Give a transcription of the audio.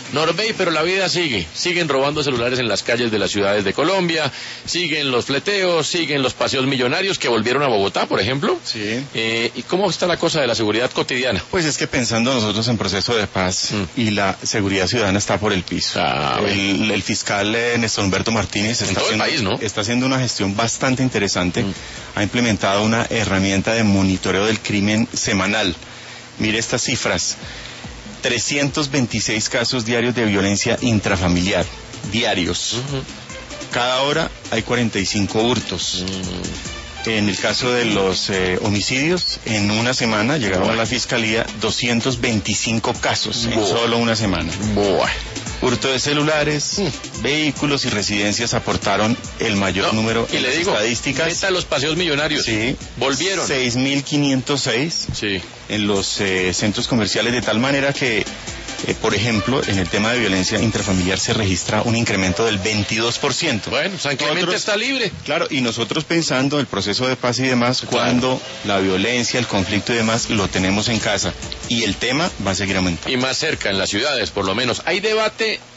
Norbey, pero la vida sigue. Siguen robando celulares en las calles de las ciudades de Colombia, siguen los fleteos, siguen los paseos millonarios que volvieron a Bogotá, por ejemplo. Sí. ¿Y cómo está la cosa de la seguridad cotidiana? Pues es que pensando nosotros en proceso de paz y la seguridad ciudadana está por el piso. El fiscal Néstor Humberto Martínez está haciendo una gestión bastante interesante. Ha implementado una herramienta de monitoreo del crimen semanal. Mire estas cifras. 326 casos diarios de violencia intrafamiliar, diarios. Cada hora hay 45 hurtos. En el caso de los homicidios, en una semana llegaron a la fiscalía 225 casos en solo una semana. Hurto de celulares, vehículos y residencias aportaron el mayor número en las estadísticas. Meta los paseos millonarios. Sí. Volvieron. 6.506 en los centros comerciales, de tal manera que, por ejemplo, en el tema de violencia intrafamiliar se registra un incremento del 22%. Bueno, San Clemente está libre. Claro, y nosotros pensando el proceso de paz y demás, cuando la violencia, el conflicto y demás lo tenemos en casa, y el tema va a seguir aumentando. Y más cerca, en las ciudades, por lo menos. Hay debate